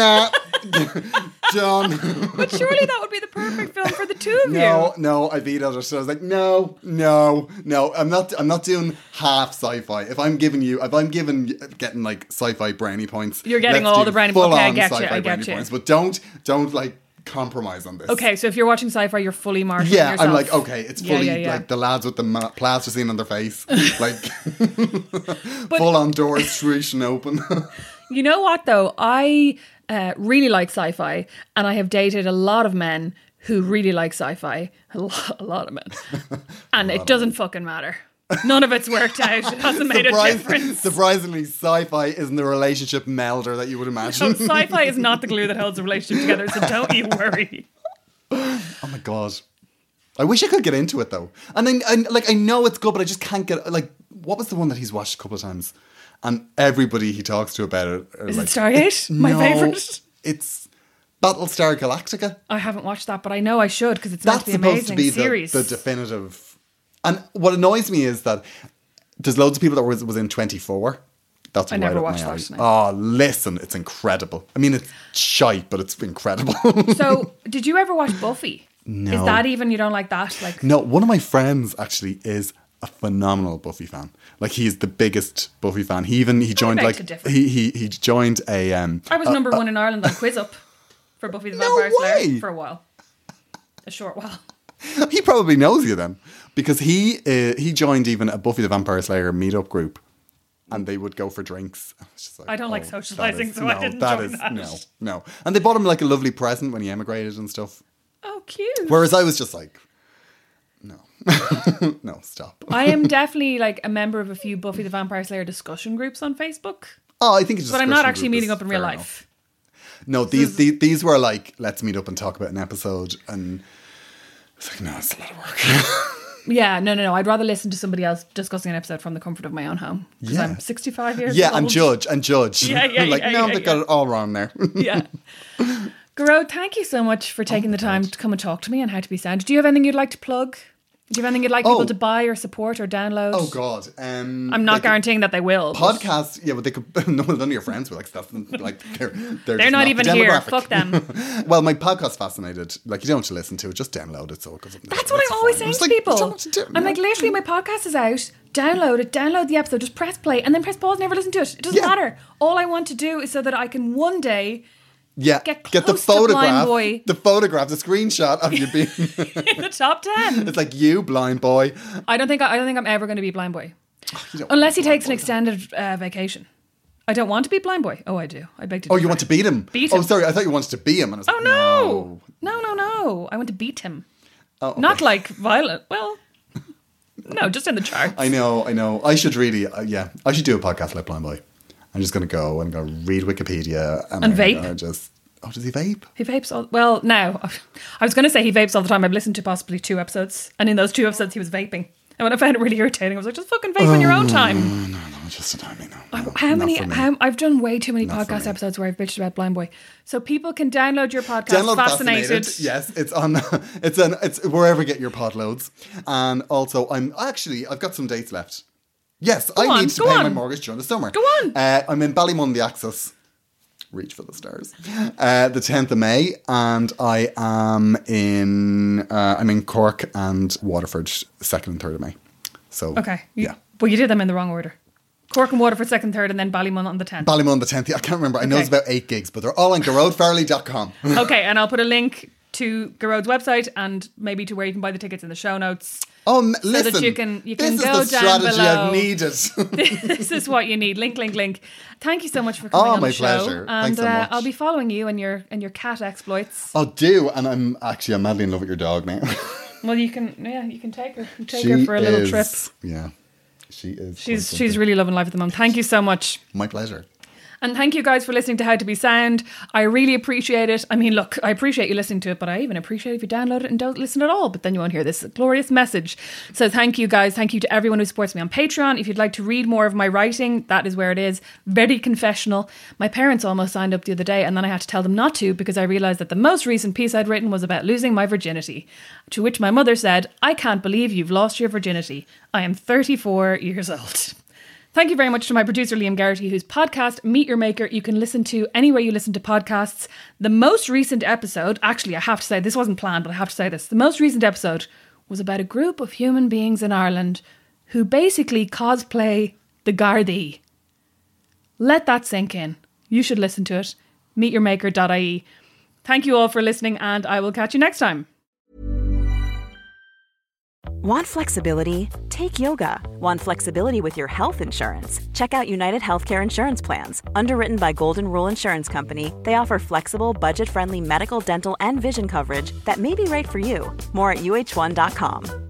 nah, John. But surely that would be the perfect film for the two of No, you. no, I vetoed it. So I was like, no, no, no. I'm not. I'm not doing half sci-fi. If I'm giving you, if I'm giving, getting like sci-fi brainy points, You're getting let's all do the brownie- full okay, I on get you, sci-fi I get brownie you. points. But don't, don't like compromise on this. Okay, so if you're watching sci-fi, you're fully marshalling Yeah, yourself. I'm like, okay, it's Yeah, fully yeah, yeah. like the lads with the ma- plasticine on their face, like full on doors swooshing open. You know what though? I uh, really like sci-fi, and I have dated a lot of men who really like sci-fi. A lot, a lot of men. And it doesn't fucking matter. None of it's worked out. It hasn't made Surprise, a difference. Surprisingly, sci-fi isn't the relationship melder that you would imagine. No, sci-fi is not the glue that holds a relationship together, so don't you worry. Oh my God. I wish I could get into it though. And then, and like, I know it's good, but I just can't get, like, what was the one that he's watched a couple of times? And everybody he talks to about it are Is like, it Stargate? My no, favourite? It's Battlestar Galactica. I haven't watched that, but I know I should because it's meant That's to be supposed amazing to be series. the, the definitive. And what annoys me is that there's loads of people that was, was in twenty-four. That's I right never up watched my that. alley. Oh, listen, it's incredible. I mean, it's shite, but it's incredible. So, did you ever watch Buffy? No. Is that even, you don't like that? Like, No, one of my friends actually is a phenomenal Buffy fan. Like, he's the biggest Buffy fan. He even he joined beg to like differ. he he he joined a. Um, I was a- number a- one in Ireland on Quiz Up for Buffy the No Vampire Slayer way. for a while, a short while. He probably knows you then, because he uh, he joined even a Buffy the Vampire Slayer meetup group, and they would go for drinks. I was just like, I don't like that socialising, is- so I no, didn't that join is- that. No, no, and they bought him like a lovely present when he emigrated and stuff. Oh, cute. Whereas I was just like, no, no, stop. I am definitely like a member of a few Buffy the Vampire Slayer discussion groups on Facebook, Oh, I think it's just but I'm not discussion actually group meeting is up in real fair life. enough. No, these, these these were like, let's meet up and talk about an episode, and it's like, no, it's a lot of work. Yeah, no, no, no. I'd rather listen to somebody else discussing an episode from the comfort of my own home. Because Yeah. I'm sixty-five years Yeah, old. and judge and judge. Yeah, yeah, like, yeah, no, yeah, they got yeah. it all wrong there. Yeah. Garode, thank you so much for taking the time to come and talk to me on How to Be Sound. Do you have anything you'd like to plug? Do you have anything you'd like Oh. people to buy or support or download? Oh God, um, I'm not they could- guaranteeing that they will. but Podcasts, yeah, but they could. No, none of your friends were like stuff. Like they're they're, They're just not the even here. demographic. Fuck them. Well, my podcast fascinated. Like, you don't have to listen to it; just download it. So it goes up there. That's what It's I'm always fine. saying It's to like, people. you don't know what to do, I'm no? like, literally, my podcast is out. Download it. Download the episode. Just press play and then press pause. Never listen to it. It doesn't Yeah. matter. All I want to do is so that I can one day yeah, get the close to Blind photograph, Boy. the photograph, the screenshot of you being. in the top ten. It's like you, blind boy. I don't think I, I don't think I'm ever going to be Blind Boy, You don't unless he want to be takes an Blind Boy. extended uh, vacation. I don't want to be Blind Boy. Oh, I do. I beg to. Oh, you differ. want to beat him? Beat Oh, him. sorry, I thought you wanted to be him. And I was Oh like, no. no, no, no! I want to beat him. Oh, okay. Not like violent. Well, no, just in the charts. I know, I know. I should really, uh, yeah, I should do a podcast like Blind Boy. I'm just going to go and go read Wikipedia and, And I'm vape. gonna Just oh, does he vape? He vapes all. Well, now I was going to say he vapes all the time. I've listened to possibly two episodes, and in those two episodes, he was vaping. And when I found it really irritating, I was like, "Just fucking vape in your own time." No, no, just a timing. No, no, How not many? for me. How, I've done way too many Not for podcast me. episodes where I've bitched about Blind Boy. So people can download your podcast. Download Fascinated. Fascinated. Yes, it's on. It's on. It's wherever you get your pod loads. And also, I'm actually I've got some dates left. Yes, I on, need to go pay on. my mortgage during the summer. Go on. Uh, I'm in Ballymun, the Axis. Reach for the stars. Uh, the tenth of May, and I am in. Uh, I'm in Cork and Waterford, second and third of May. So Okay. You, yeah. Well, you did them in the wrong order. Cork and Waterford second, third, and then Ballymun on the tenth. Ballymun the tenth. I can't remember. I know Okay. it's about eight gigs, but they're all on garode farley dot com. Okay, and I'll put a link to Garode's website and maybe to where you can buy the tickets in the show notes. Oh, m- that listen. you can- you this can is go the down strategy below. I've needed. This is what you need. Link, link, link. Thank you so much for coming Oh, on my the show. pleasure. And Thanks so uh, much. I'll be following you and your and your cat exploits. Oh, do. And I'm actually, I'm madly in love with your dog now. Well, you can, yeah, you can take her, take She her for a little is- trip. Yeah. She is. She's quite she's something. really loving life at the moment. Thank you so much. My pleasure. And thank you guys for listening to How to Be Sound. I really appreciate it. I mean, look, I appreciate you listening to it, but I even appreciate if you download it and don't listen at all. But then you won't hear this glorious message. So thank you guys. Thank you to everyone who supports me on Patreon. If you'd like to read more of my writing, that is where it is. Very confessional. My parents almost signed up the other day and then I had to tell them not to because I realised that the most recent piece I'd written was about losing my virginity. To which my mother said, "I can't believe you've lost your virginity. I am thirty-four years old." Thank you very much to my producer, Liam Garrity, whose podcast, Meet Your Maker, you can listen to anywhere you listen to podcasts. The most recent episode, actually, I have to say, this wasn't planned, but I have to say this. The most recent episode was about a group of human beings in Ireland who basically cosplay the Gardaí. Let that sink in. You should listen to it. meet your maker dot I E. Thank you all for listening, and I will catch you next time. Want flexibility? Take yoga. Want flexibility with your health insurance? Check out United Healthcare Insurance Plans. Underwritten by Golden Rule Insurance Company, they offer flexible, budget-friendly medical, dental, and vision coverage that may be right for you. More at U H one dot com.